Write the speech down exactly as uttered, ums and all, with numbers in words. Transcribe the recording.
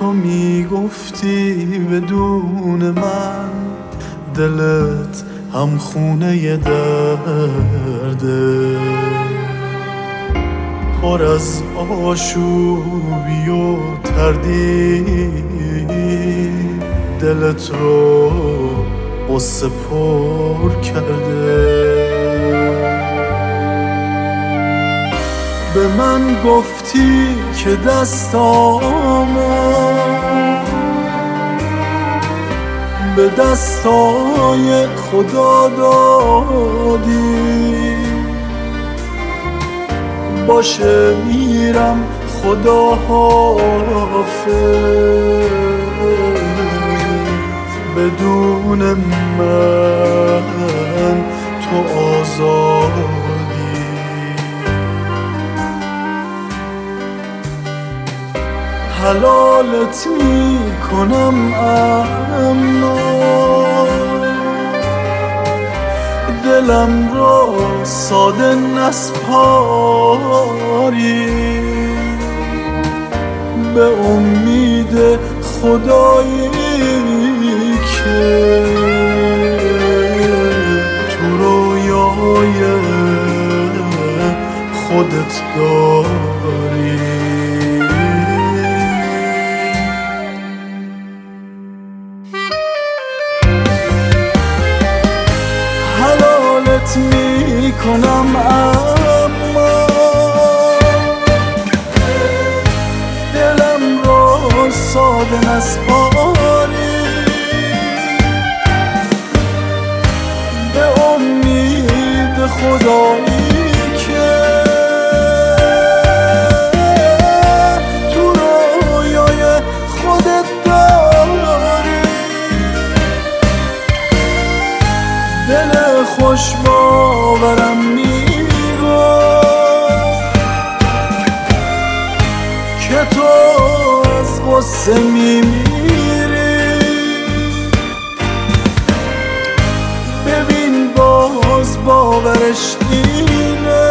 تو میگفتی بدون من دلت هم خونه درده، پر از آشوبی و تردید دلت رو قصه پر کرده. به من گفتی که دستامو به دستای خدا دادی، باشه میرم خدا حافظ، بدون من تو آزادی. حلالت میکنم اما دلم را ساده نسپاری، به امید خدایی که تو رویای خودت داری. حلالت میکنم اما دلم را ساده نسپاری، به امید خدایی که تو رویای خودت داری. دل خوش باورم میگفت که تو از غصه میمیری، ببین باز باورش اینه